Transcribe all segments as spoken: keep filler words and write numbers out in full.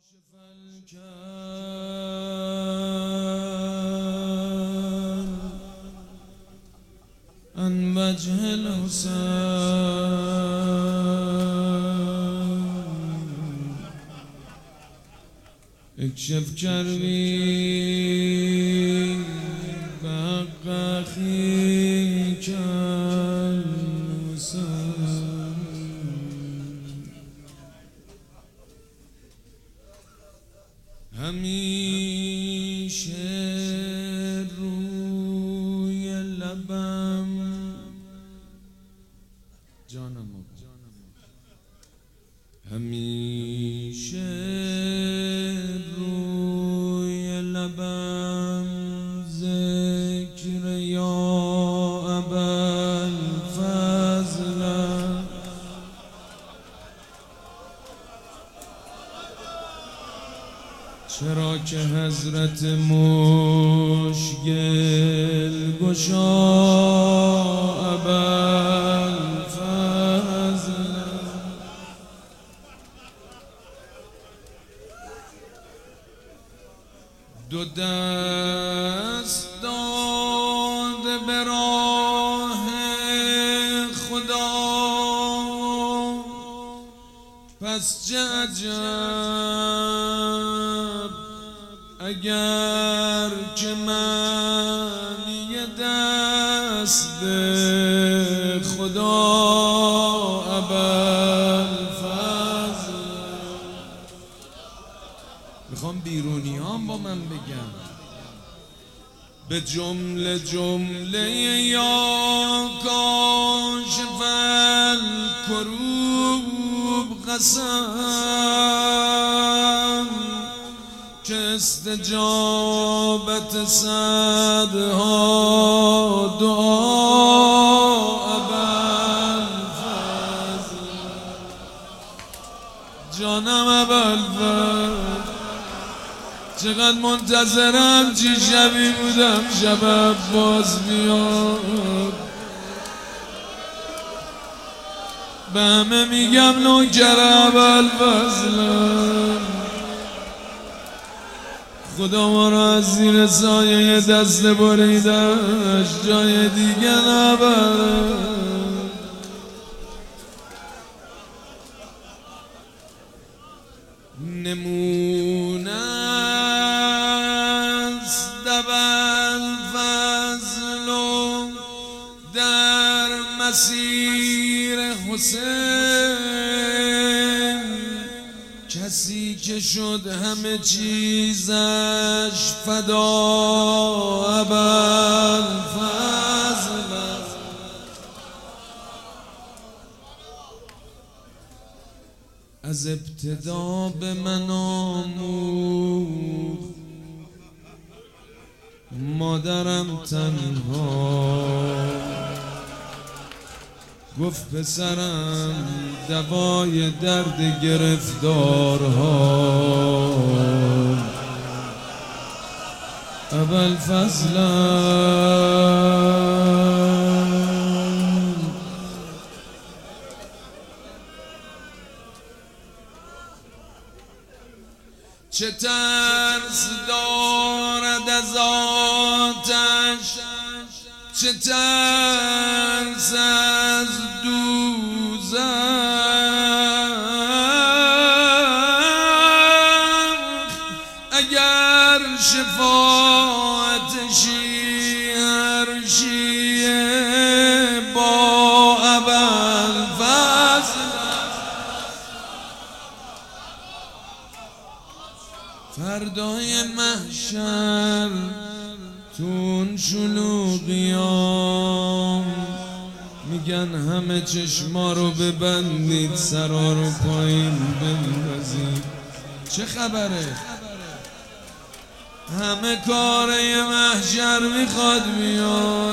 كاشف الكل عن وجه الحسين اكشف كربي بحق أخيك الحسين همیشه روی لبم جانم همیشه روی لبم ذکر یا ابوالفضل چرا که حضرت مشکل گشا ابوالفضل دو دست داده به راه خدا پس چه عجب اگر که معنی دست خدا ابوالفضل. میخوام بیرونی هم با من بگم به جمله جمله یا کاشف الکروب قسم که استجابت صدها دعا ابوالفضل جانم ابوالفضل چقدر منتظرم چی شبی بودم شب باز بیاد به همه میگم نوکر ابوالفضلم خدا ما را از زیر سایه دست بریدش جای دیگه نبره نمونه است ابوالفضل در مسیر حسین کسی که شد همه چیزش فدا ابوالفضل از ابتدا به من آموخت مادرم تنها گفت پسرم دوای درد گرفتارها ابوالفضلم چه ترس دارد از آتش چه ترس از دوزخ اگر شفاعتشی هر شیعه با ابوالفضل فردای محشر تون شلوغیام میگن همه چشما رو ببندید سرا رو پایین بندازید چه خبره؟ همه کاره محشر میخواد میاد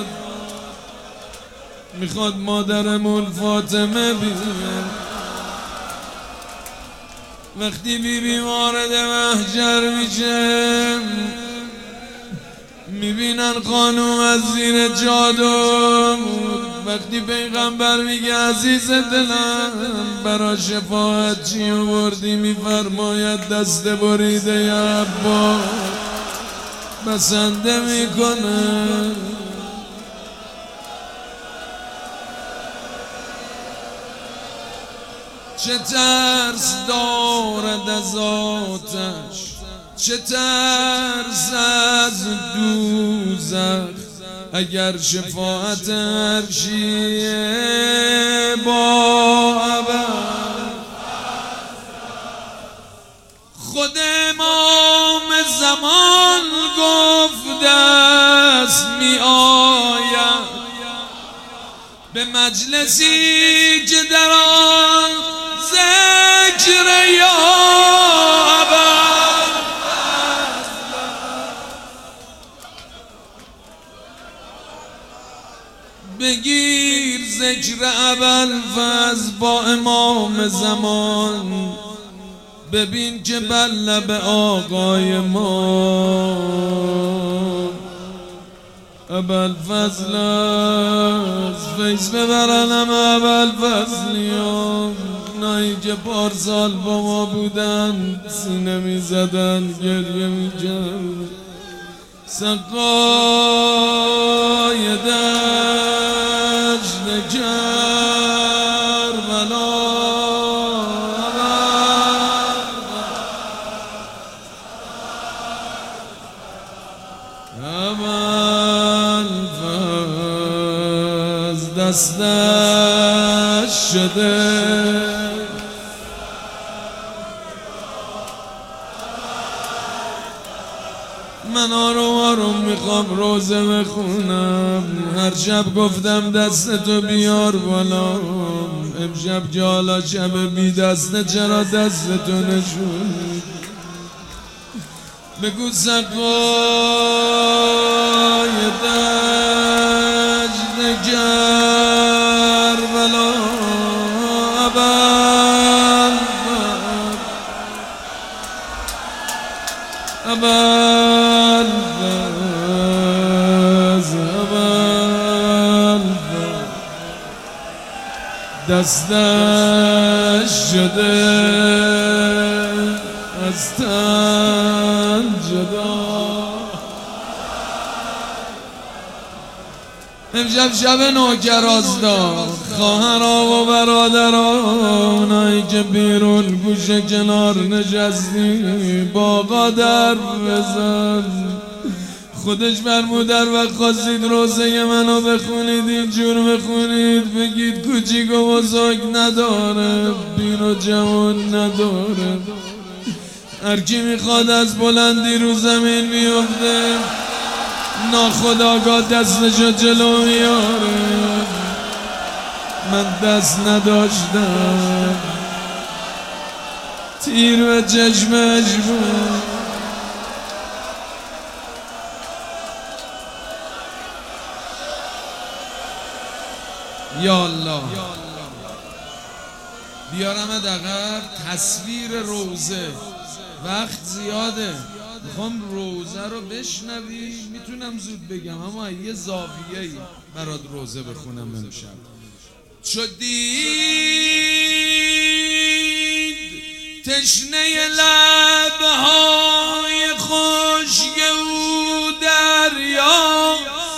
میخواد مادرمون فاطمه بیاد وقتی بی بی وارد محشر میشه میبینن خانوم از زیر چادر وقتی پیغمبر میگه عزیز دلم برا شفاعت چی آوردی میفرماید دست بریده یا عباس بسنده میکنه. چه ترس دارد از آتش، چه ترس از دوزخ، اگر شفاعت عرشیه با ابد. خود امام زمان گفت دست می آید به مجلسی که در آن ذکر یا ابد. بگیر ذکر ابوالفضل با امام زمان، ببین که بر لب آقای ما ابوالفضل است. فیض ببرنم ابوالفضلیان، نایی که پارسال با ما بودن سینه می زدن گریه می جن. سقای دشت کربلا ابوالفضل دستش شده من آروم آروم میخوام روزه بخونم. هر شب گفتم دست تو بیار بالا، امشب که حالا شب بی دسته چرا دست تو نشون. بگو سقای دشت کربلا ابوالفضل ابوالفضل ابوالفضل دستش شده از تن جدا. امشب شب نوکرازدا خواهرها و برادرها، اونایی که بیرون گوشه کنار نشستی باقا در بزن. خودش فرمود در وقت خواستید روزه منو بخونید اینجور بخونید بگید کوچیک و بزرگ نداره، بین و جوان نداره، هر کی میخواد از بلندی رو زمین میفته ناخودآگاه دستشو جلو میاره. من دست نداشتم تیر و چشمش بود. یا الله بیارم دقیق تصویر روزه، وقت زیاده میخوام روزه رو بشنوی. میتونم زود بگم اما یه زاویه‌ای برات روزه بخونم امشب. چو دید تشنه لبهای خشک او دریا،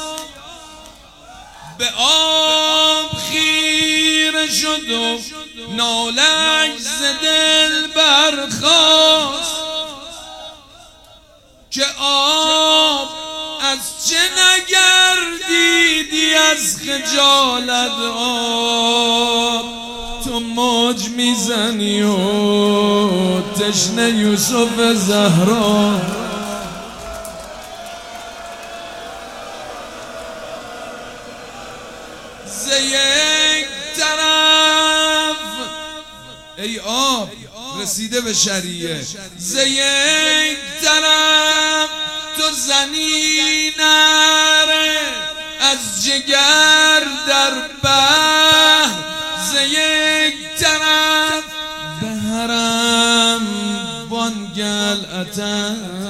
به آب خیره شد و ناله‌اش ز دل برخاست که آب از چه نگردیدی از خجالت آب. تو موج میزنی و تشنه یوسف زهرا. ز یک طرف ای آب رسیده به شریعه، ز یک طرف تو زنی نره از جگر در بحر، ز یک طرف به حرم بانگل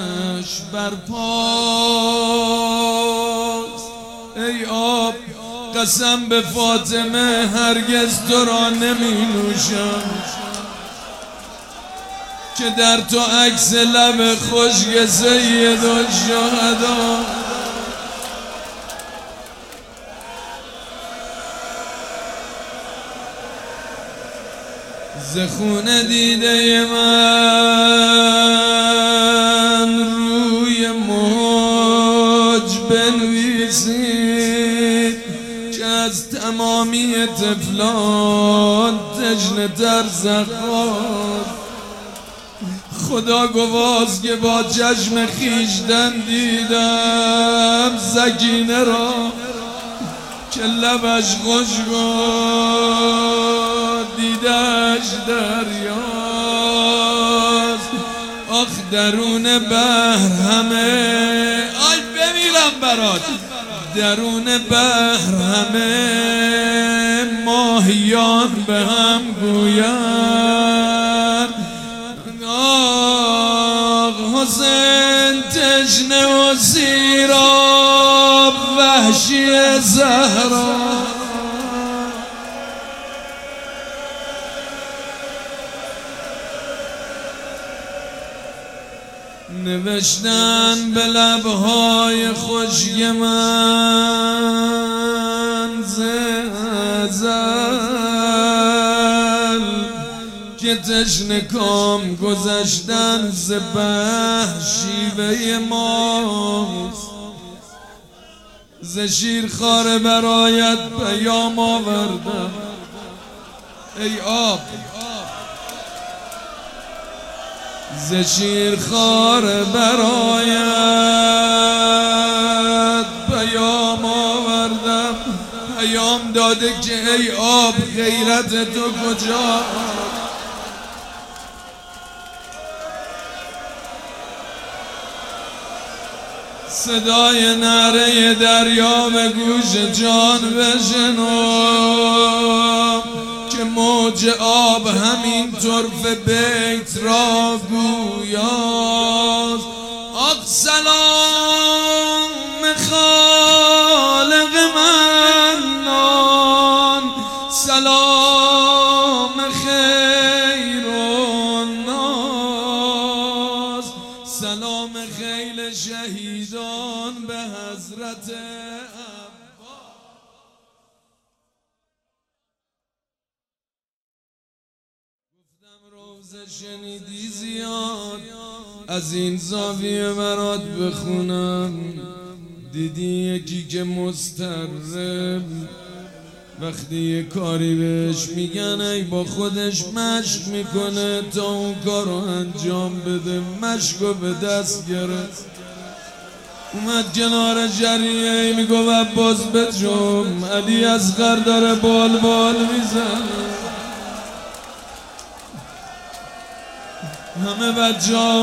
برپاست. ای آب قسم به فاطمه هرگز تو را نمی نوشم که در تو عکس لب خشک سید الشهدا. ز خون دیده من روی موج بنویسید که از تمامی طفلان تشنه تر زخواد. خدا گواست که با چشم خیشتن دیدم سکینه را که لبش خشک و دیدش دریاست. آخ درون بحر همه آی بمیرم برات، درون بحر همه ماهیان به هم گویند آق حسین تشنه و سیراب وحشی زهرا. نوشتن به لبهای خشک من زل که تشنه کام گذشتن ز بحر شیوه ماست. ز شیرخواره برایت پیام آوردم ای آب، ز شیرخواره برایت پیام آوردم، پیام داده که ای آب غیرت تو کجا. صدای نعره دریا به گوش جان بشنو که موج آب همین طرف بیت را گویاست. آق سلام خالق منان، سلام خیر و ناز، سلام خیل شهیدان به حضرت روزه شنیدی زیاد از این زاویه برات بخونم. دیدی یکی که مضطرب وقتی یه کاری بهش میگن ای با خودش مشق میکنه تا اون کارو انجام بده. مشقو به دست گرفت اومد کنار جریه میگو عباس بجم، علی اصغر داره بال بال میزنه. همه بچه ها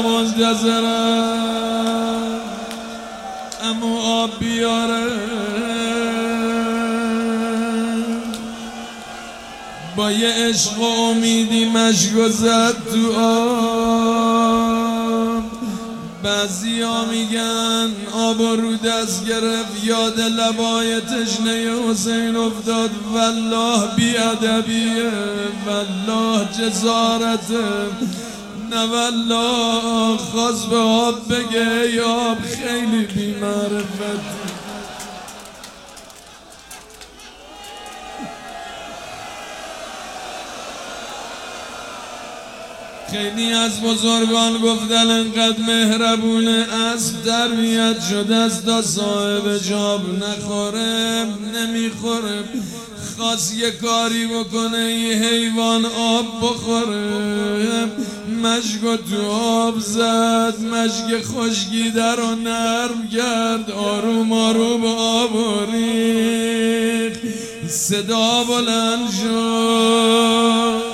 منتظرن امو آب بیاره. با یه عشق و امیدی مشکو زد تو آب. بعضی ها میگن آب رو دست گرفت یاد لبای تشنه حسین افتاد. والله بیادبیه، والله جزارته، نه والله خواست به آب بگه ای آب خیلی بی معرفت. خیلی از بزرگان گفتن انقدر مهربونه اسب تربیت شده است تا صاحب جاب نخوره نمیخوره. خواست یه کاری بکنه یه حیوان آب بخوره، مشک تو آب زد، مشک خشکی در و نرم کرد، آروم آروم آب ریخت، صدا بلند شد.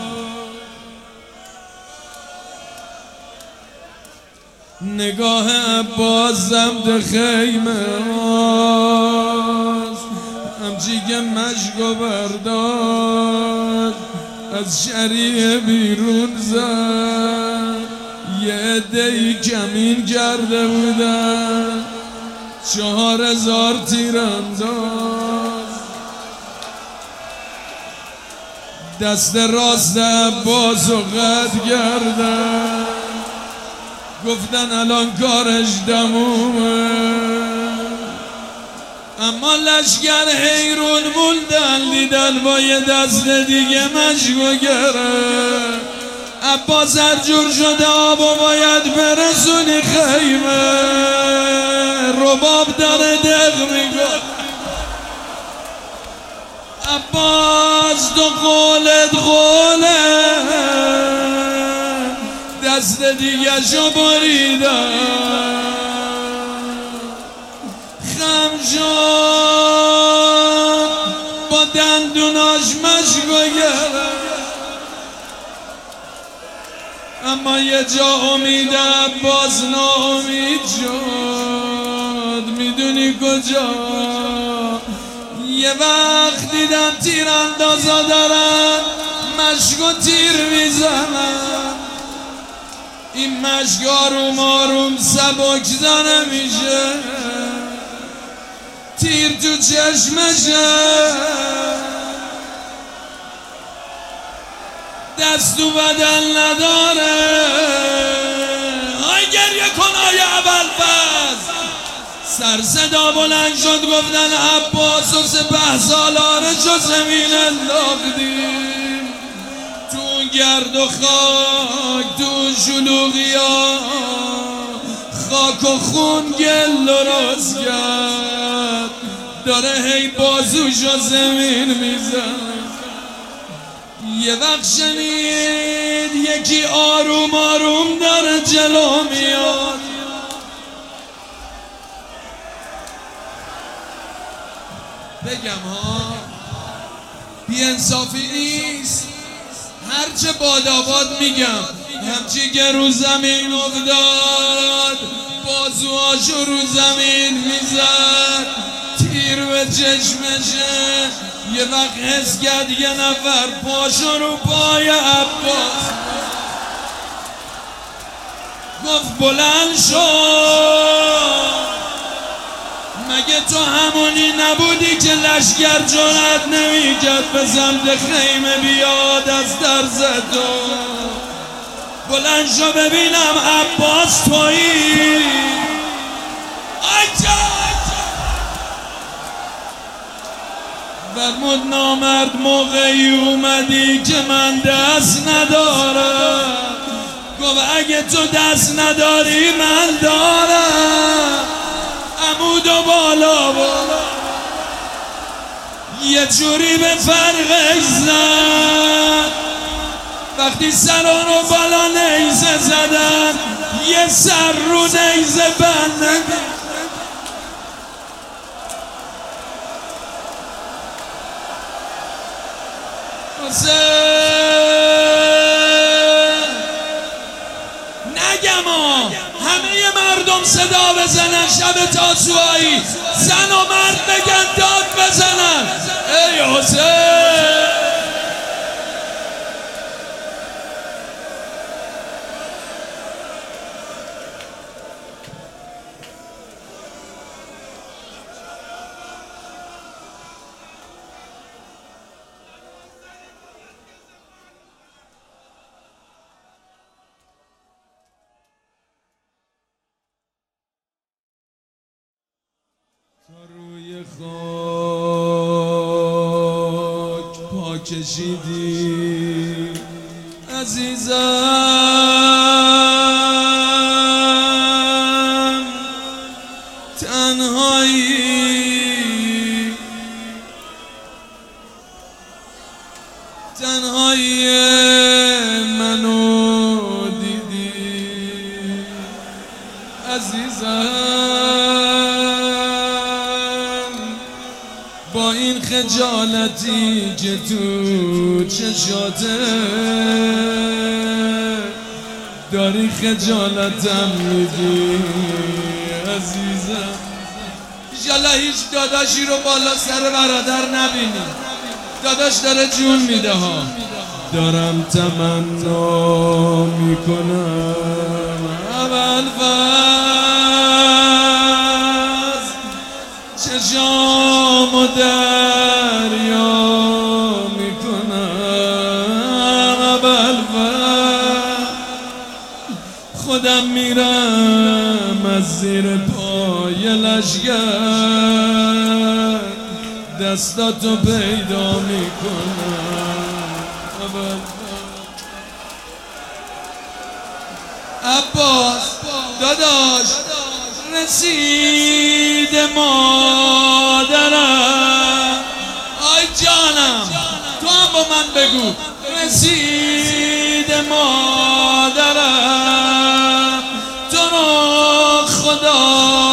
نگاه عباس سمت خیمه هاست، همچی که مشکو برداشت از شریعه بیرون زد. یه عده‌ای کمین کرده بودن، چهار هزار تیر انداز. دست راست عباس و قد کردن، گفتن الان کارش تمومه، اما لشگر حیرون موندن، دیدن با یه دست دیگه مشکو گره. عباس هر جور شده آبا باید برسونی خیمه، رباب داره دق میگه عباس تو قولت قوله، دست دیگه شو بریدن، خم شد با دندوناش مشکو گره. اما یه جا امید عباس ناامید شد، میدونی کجا؟ یه وقت دیدم تیر اندازا دارن مشک و تیر میزنن، این مشک آروم آروم سبک زنه میشه، تیر تو چشمشه، دست و بدن نداره. های گریه کن های ابوالفضل. سر صدا بلند شد گفتن عباس و سپه سالارش و زمین انداختیم تو گرد و خاک، تو شلوغی ها خاک و خون گل و راست کرد، داره هی بازوش و زمین میزن. یه وقت شنید یکی آروم آروم داره جلو میاد، بگم ها بی انصافی نیست، هرچه باداباد میگم، همچی که رو زمین افتاد بازوهاشو رو زمین میزد، تیر به چشمشه. یه وقت حس کرد یه نفر پاشو رو پای عباس، گفت بلند شد، مگه تو همونی نبودی که لشگر جرأت نمیکرد به سمت خیمه بیاد از در زد؟ بلند شو ببینم عباس تویی. فرمود نامرد موقعی اومدی که من دست ندارم، گفت اگه تو دست نداری من دارم. عمود و بالا بالا یه جوری به فرقش زد، وقتی سران رو بالا نیزه زدن یه سر رو نیزه بند نگه. نگم ها همه مردم صدا بزنن، شب تاسوعایی زن و مرد بگن داد بزنن ای حسین. تا روی خاک پا کشیدی عزیزم، تنهایی تنهایی منو دیدی عزیزم، با این خجالتی که تو چشاته داری خجالتم میدی عزیزم. ایشالله هیچ داداشی رو بالا سر برادر نبینی، داداش داره جون میده ها. دارم تمنا میکنم ابوالفضل، چشام و دریا میکنم خودم میرم از زیر پای لشگر دستاتو پیدا میکنم. عباس داداش رسید مادرم، آی جانم تو هم با من بگو رسید مادرم، تو رو خدا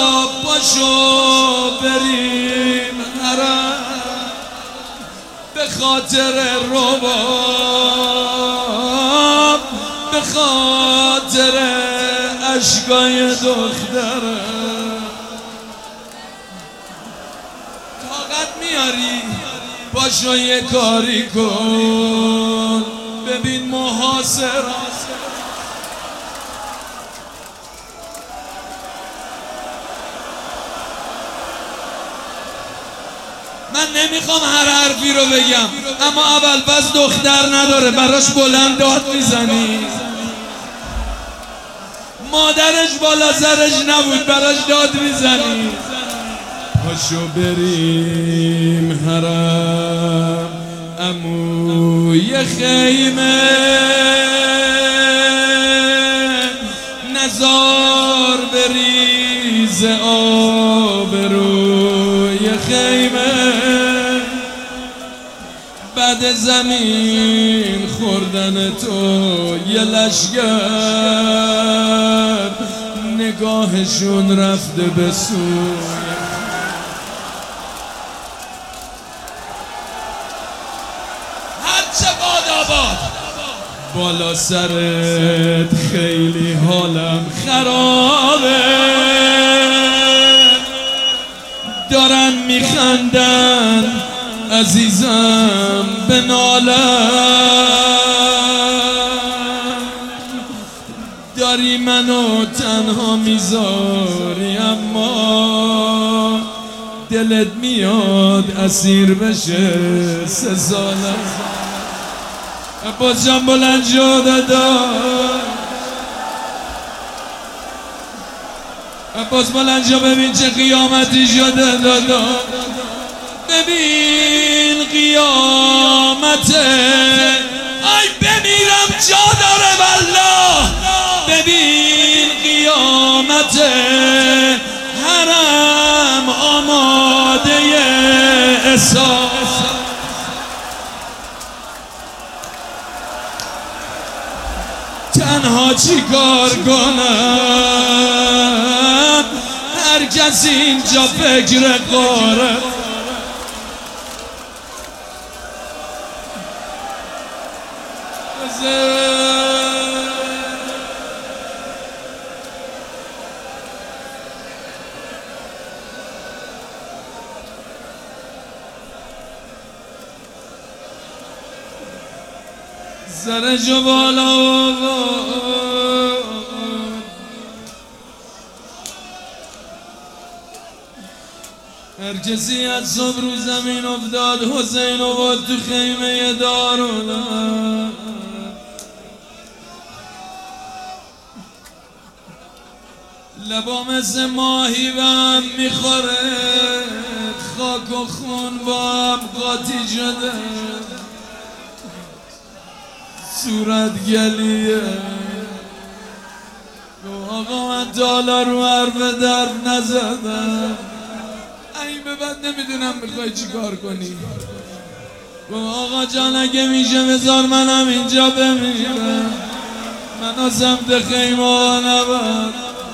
پاشو بریم حرم، به خاطر رباب به خاطر اشکای دخترم. طاقت میاری پاشو یه کاری کن ببین محاصره. من نمیخوام هر حرفی رو بگم، اما اول پس دختر نداره براش بلند داد میزنی. مادرش بالا سرش نبود براش داد میزنی. پاشو بریم حرم عموی خیمه، نزار بریز آب روی خیمه، بعد زمین خوردن تو یه لشگر نگاهشون رفته به سوی هرچه باد آباد. بالا سرت خیلی حالم خرابه، دارن میخندن عزیزم به نالم، داری منو تنها میذاری اما دلت میاد اسیر بشه سه سالم. عباس جان بلند شو دادا، عباس بلند شو ببین چه قیامتی شده دادا، ببین قیامته، ای بمیرم جا داره والله، ببین قیامته، حرم آماده حساب. تنها چی کار کنم، هر کسی اینجا فکر قاره. سرشو بالا هر کسی از صبح رو زمین افتاد حسین آباد تو خیمه دارالعلوم، لبا مثل ماهی به هم میخوره، خاک و خون با هم قاطی شده، صورت گلیه. آقا من تالا رو حرف درد نزدم، این به بعد نمیدونم میخوای چی کار کنی. آقا جان اگه میشه بذار منم اینجا بمیرم، منو سمت خیمه ها نبر.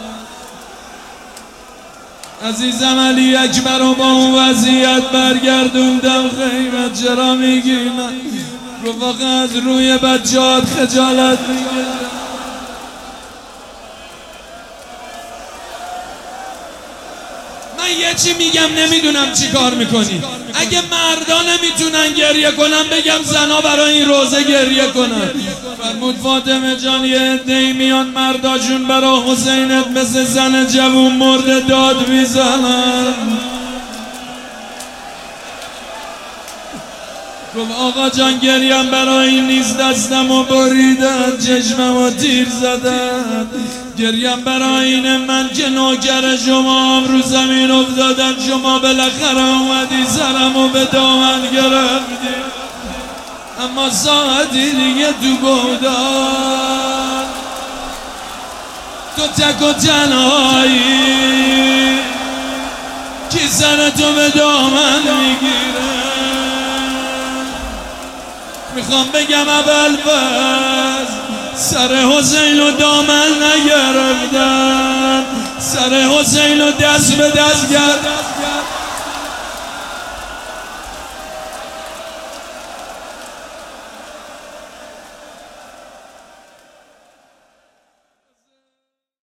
عزیزم علی اکبر رو با اون وضعیت برگردوندم خیمه، چرا میگی من رفاق از روی بچه‌هات خجالت میگیرم؟ من یه چی میگم نمیدونم چی کار میکنی. اگه مردا نمیتونن گریه کنن بگم زنا برای این روزه گریه کنن. فرمود فاطمه جان یه عده‌ای میان مرداشون برای حسینت مثل زن جوون مرده داد میزنن. گفت آقا جان گریم برای نیز دستم و بریدن چشمم و تیر زدن، گریم برای این من که نوکر شما هم رو زمین افتادم، شما بالاخره اومدی سرم و به دامن گرفتی، اما ساعتی دیگه تو بودن تو تک و تنهایی کی سر تو به دامن میگیره. میخوام بگم اول بس سر حسین و دامن نگرفتن، سر حسین و دست به دست گرفتن.